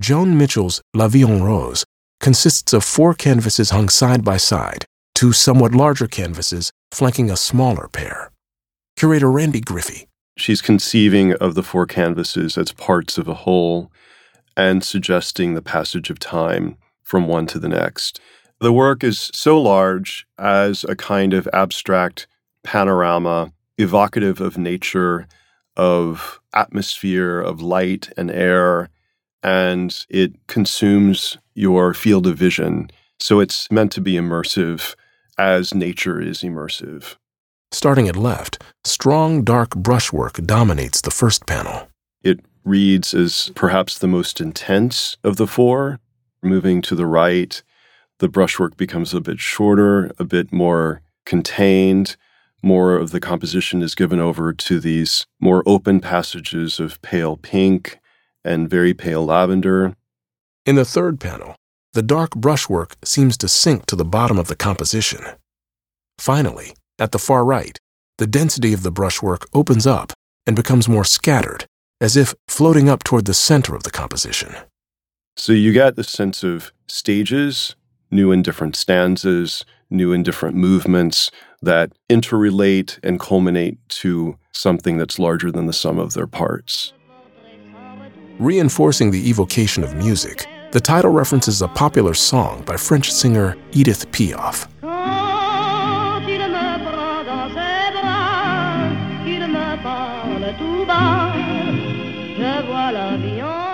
Joan Mitchell's La Vie en Rose consists of 4 canvases hung side by side, 2 somewhat larger canvases flanking a smaller pair. Curator Randy Griffey. She's conceiving of the 4 canvases as parts of a whole and suggesting the passage of time from one to the next. The work is so large as a kind of abstract panorama, evocative of nature, of atmosphere, of light and air, and it consumes your field of vision. So it's meant to be immersive as nature is immersive. Starting at left, strong, dark brushwork dominates the first panel. It reads as perhaps the most intense of the 4. Moving to the right, the brushwork becomes a bit shorter, a bit more contained. More of the composition is given over to these more open passages of pale pink and very pale lavender. In the third panel, the dark brushwork seems to sink to the bottom of the composition. Finally, at the far right, the density of the brushwork opens up and becomes more scattered, as if floating up toward the center of the composition. So you get the sense of stages, new and different stanzas, new and different movements that interrelate and culminate to something that's larger than the sum of their parts. Reinforcing the evocation of music, the title references a popular song by French singer Edith Piaf. Quand il me prend dans ses bras, qu'il me parle tout bas, je vois la vie en